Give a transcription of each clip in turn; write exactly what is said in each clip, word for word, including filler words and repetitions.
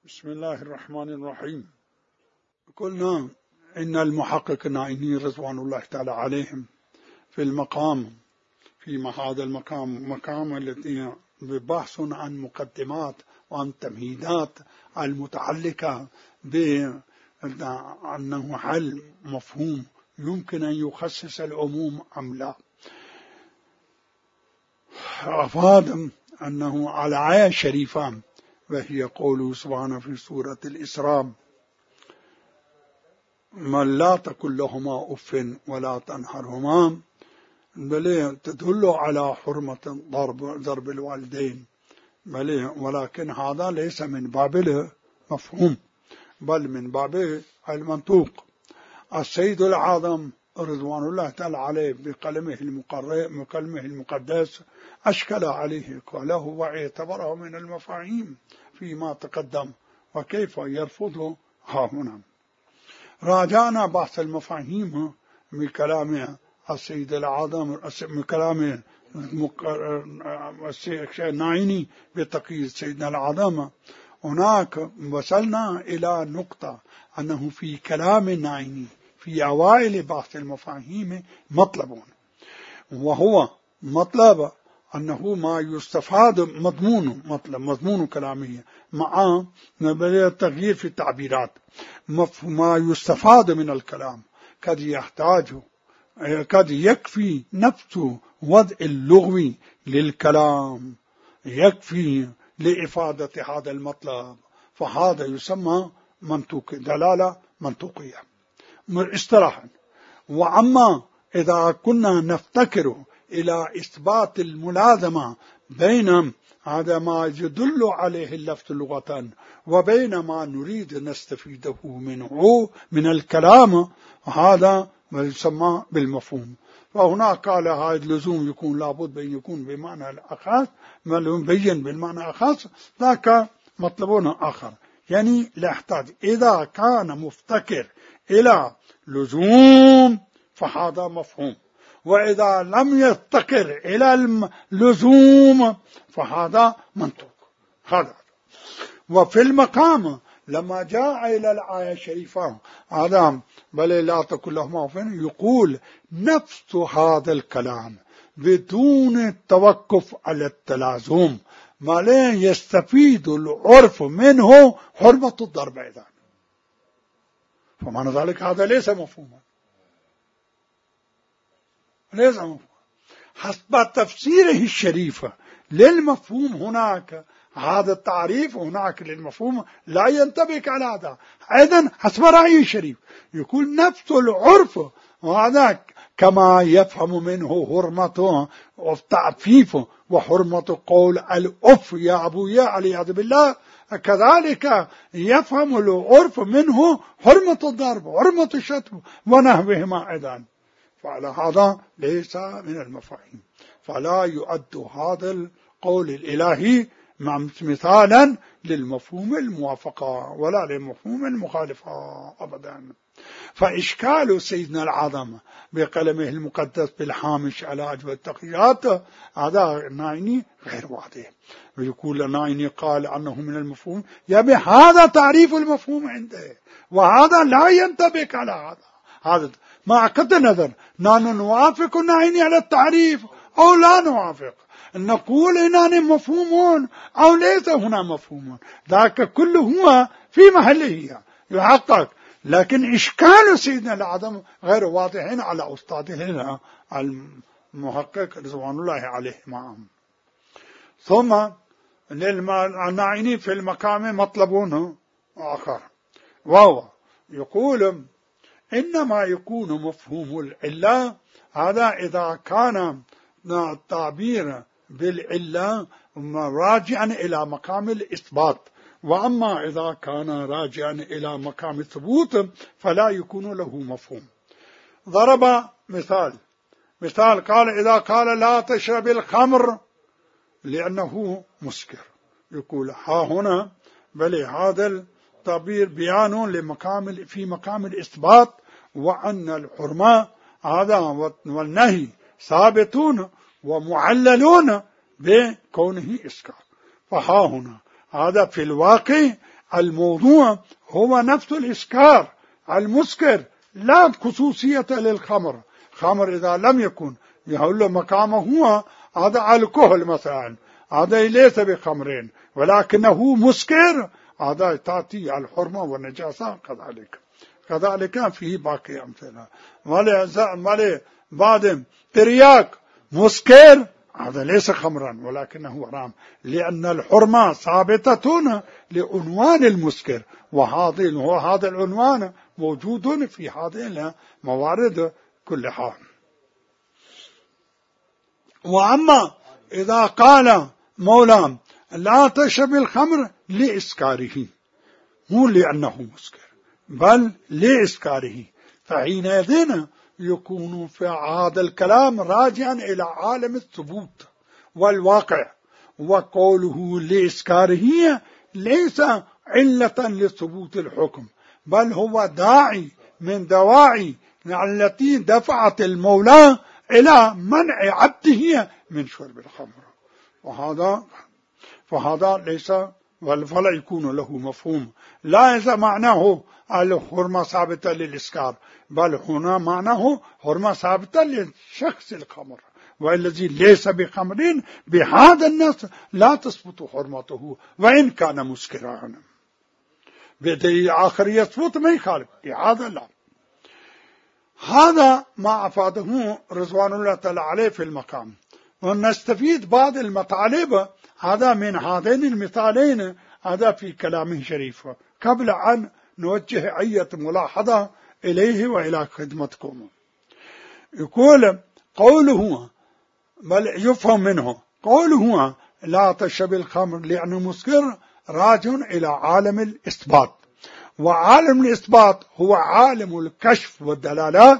بسم الله الرحمن الرحيم. قلنا إن المحقق النائيني رضوان الله تعالى عليهم في المقام في هذا المقام مقام التي ببحث عن مقدمات وعن تمهيدات المتعلقة بأنه هل مفهوم يمكن أن يخصص العموم أم لا. أفاد أنه على آية شريفة وهي قوله سبحانه في سورة الإسراء: من لا تقل لهما أف ولا تنهرهما، بل تدل على حرمة ضرب ضرب الوالدين، بل ولكن هذا ليس من باب المفهوم بل من باب المنطوق. السيد العظم رضوان الله تعالى عليه بقلمه بقلمه المقدس أشكل عليه قاله واعتبره من المفاهيم فيما تقدم، وكيف يرفضه ها هنا. راجعنا بحث المفاهيم من كلام السيد العظم من كلام النائيني بتقييد سيدنا العظم. هناك وصلنا إلى نقطة أنه في كلام النائيني في أوائل بحث المفاهيم مطلب، وهو مطلب أنه ما يستفاد مضمون مطلب مضمون كلامه مع التغيير في التعبيرات. ما يستفاد من الكلام قد يحتاج قد يكفي نفس وضع اللغوي للكلام يكفي لإفادة هذا المطلب، فهذا يسمى منطوق دلالة منطوقية اصطلاحا. وأما إذا كنا نفتكر إلى إثبات الملازمة بين هذا ما يدل عليه اللفظ لغة وبين ما نريد نستفيده منه من الكلام، هذا ما يسمى بالمفهوم. فهنا قال هذا اللزوم يكون لابد بأن يكون بمعنى الأخص، ما يبين بالمعنى الأخص ذاك مطلبون آخر. يعني لا يحتاج إذا كان مفتكر إلى لزوم فهذا مفهوم، وإذا لم يفتكر إلى اللزوم فهذا منطوق. هذا وفي المقام لما جاء إلى الآية الشريفة هذا بل لا تقل لهما أف يقول نفس هذا الكلام بدون التوقف على التلازم، ما لا يستفيد العرف منه حرمة الضرب أيضا. فمعنى ذلك هذا ليس مفهوما ليس مفهوما حسب تفسيره الشريفة للمفهوم. هناك هذا التعريف هناك للمفهوم لا ينطبق على هذا أيضا حسب رأيه الشريف. يقول نفس العرف وهذا كما يفهم منه حرمة التعفيف وحرمة قول الأف يا أبويا والعياذ بالله، كذلك يفهم العرف منه حرمة الضرب وحرمة الشتم ونحوهما أيضا. فعلى هذا ليس من المفاهيم، فلا يؤد هذا القول الإلهي مثالا للمفهوم الموافقة ولا للمفهوم المخالفة أبدا. فإشكال سيدنا العظم بقلمه المقدس بالحامش على أجوبة التقييدات هذا النائيني غير واضح. ويقول النائيني قال أنه من المفهوم، يبي هذا تعريف المفهوم عنده وهذا لا ينطبق على هذا. هذا مع قطع نظر نحن نوافق النائيني على التعريف أو لا نوافق، نقول إننا مفهومون أو ليس هنا مفهومون، ذاك كلهما في محله يحقق. لكن إشكال سيدنا العظم غير واضحين على أستاذه المحقق رضوان الله عليه معهم. ثم للنائيني في المقام مطلبون آخر، وهو يقول إنما يكون مفهوم العلة هذا إذا كان التعبير بالعلة راجعا إلى مقام الإثبات، وأما إذا كان راجعا إلى مقام الثبوت فلا يكون له مفهوم. ضرب مثال مثال قال إذا قال لا تشرب الخمر لأنه مسكر، يقول ها هنا بل هذا التعبير بيان لمقام في مقام الإثبات، وأن الحرمة هذا والنهي ثابتون ومعللون بكونه إسكار. فها هنا هذا في الواقع الموضوع هو نفس الإسكار المسكر، لا خصوصية للخمر. خمر إذا لم يكن يقول له مقامه هو هذا الكحل مثلا، هذا ليس بخمرين ولكنه مسكر، هذا تعطي الحرمة والنجاسة. كذلك كذلك فيه باقي أمثلة. مالي بعد ترياك مسكر، هذا ليس خمرا ولكنه حرام، لأن الحرمة ثابتة لعنوان المسكر، وهذا وهذا العنوان موجود في هذه الموارد كلها. وأما إذا قال مولى لا تشرب الخمر لإسكاره، مو لأنه مسكر بل لإسكاره، فحينئذ يكون في هذا الكلام راجعا إلى عالم الثبوت والواقع، وقوله لإسكاره ليس علة لثبوت الحكم، بل هو داعي من دواعي التي دفعت المولى إلى منع عبده من شرب الخمر. وهذا فهذا ليس فلا يكون له مفهوم، لا ليس معناه الحرمة ثابتة للإسكار، بل هنا معناه حرمة ثابتة لشخص الخمر، والذي ليس بخمر بهذا النص لا تثبت حرمته وإن كان مسكرا. بدليل آخر يثبت ما يخالف، هذا لا. هذا ما أفاده رضوان الله تعالى عليه في المقام. ونستفيد بعض المطالب هذا من هذين المثالين هذا في كلامه الشريف، قبل أن نوجه أي ملاحظة إليه وإلى خدمتكم. يقول قوله بل يفهم منه قوله لا تشرب الخمر لأنه مسكر راجع إلى عالم الإثبات، وعالم الإثبات هو عالم الكشف والدلالات.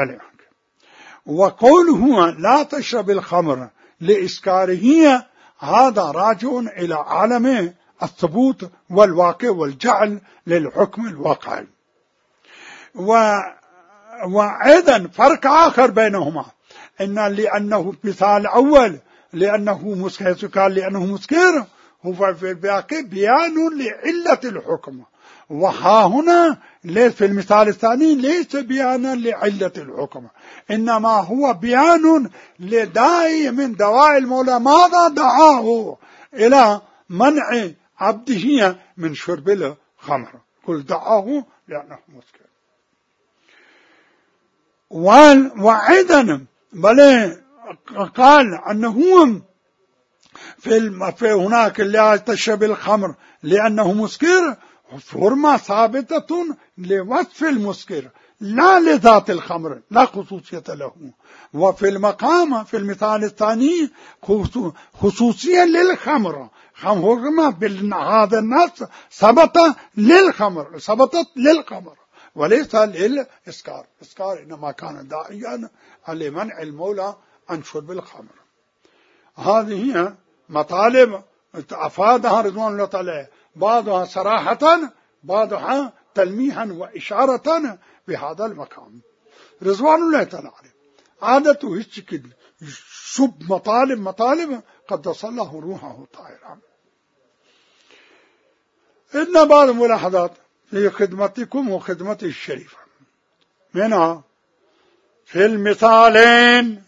وقوله لا تشرب الخمر لإسكاره هذا راجع إلى عالم الثبوت والواقع والجعل للحكم الواقعي. وأيضا فرق آخر بينهما، إن لأنه مثال أول لأنه مسكر قال لأنه مسكر هو في الباقي بيان لعلة الحكم، وها هنا ليس في المثال الثاني ليس بيانا لعلة الحكم، إنما هو بيان لداعي من دواعي المولى ماذا دعاه إلى منع عبده من شرب الخمر، قل دعاه لأنه مسكر. وأيضا بل قال أنه في, في هناك لا تشرب الخمر لأنه مسكر حرمة ثابتة لوصف المسكر لا لذات الخمر، لا خصوصية له. وفي المقام في المثال الثاني خصوصية للخمر، حرمة بهذا النص ثبت للخمر، ثبتت للخمر وليس للإسكار. إسكار إنما كان داعيا لمنع المولى عن شرب الخمر. هذه هي مطالب أفادها رضوان الله تعالى، بعضها صراحة بعضها تلميحا وإشارة بهذا المقام. رضوان الله تعالى عادته هيك شب مطالب مطالب قدس الله روحه طاهرا. إن بعض الملاحظات في خدمتكم وخدمتي الشريفة، منها في المثالين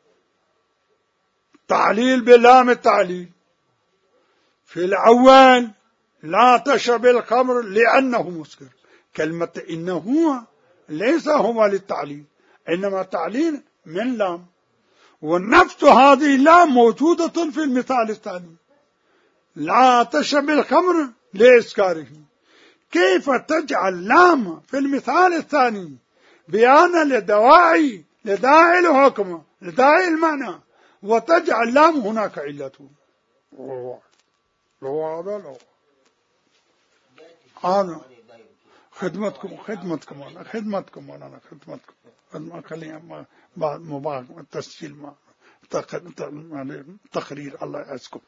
تعليل بلام التعليل. في الأول لا تشرب الخمر لأنه مسكر، كلمة إنه ليس هو للتعليل، إنما تعليل من لام، والنفس هذه اللام موجودة في المثال الثاني لا تشرب الخمر لإسكاره. كيف تجعل لام في المثال الثاني بيانا لدواعي لداعي الحكم لداعي المعنى، وتجعل لام هناك علته؟ لو هذا لو أنا خدمتكم خدمتكم أنا خدمتكم أنا خدمتكم ما خلينا بعد مباغ التسجيل ما تقرير الله يعزكم.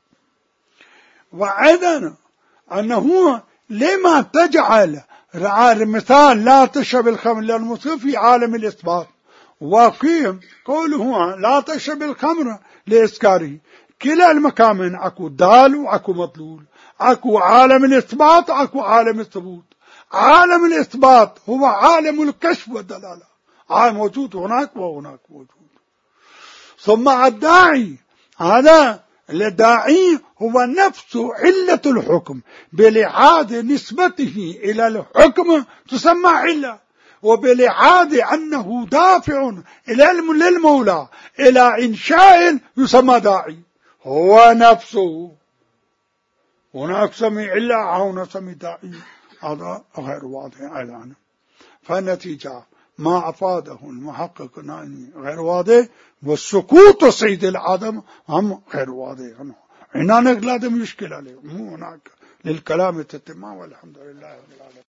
وأيضا أنه لما تجعل مثال لا تشرب الخمر للمسكر في عالم الإثبات، وفي قوله لا تشرب الخمر لإسكاره، كلا المكامن أكو دال وأكو مطلول، اكو عالم الإثبات، اكو عالم الثبوت. عالم الإثبات هو عالم الكشف والدلالة، عالم موجود هناك وهناك موجود. ثم الداعي، هذا الداعي هو نفس علة الحكم، بلعاد نسبته إلى الحكم تسمى علة، وبلعاد أنه دافع إلى للمولى إلى إنشاء يسمى داعي، هو نفسه. هناك سمي علة، هنا سمي داعي، هذا غير واضح الآن. فالنتيجة ما أفاده المحقق النائمي غير واضح، والسكوت وصيد العدم هم غير واضح. هنا لازم يشكل عليه، مو هناك للكلام التتمام. والحمد لله رب العالمين.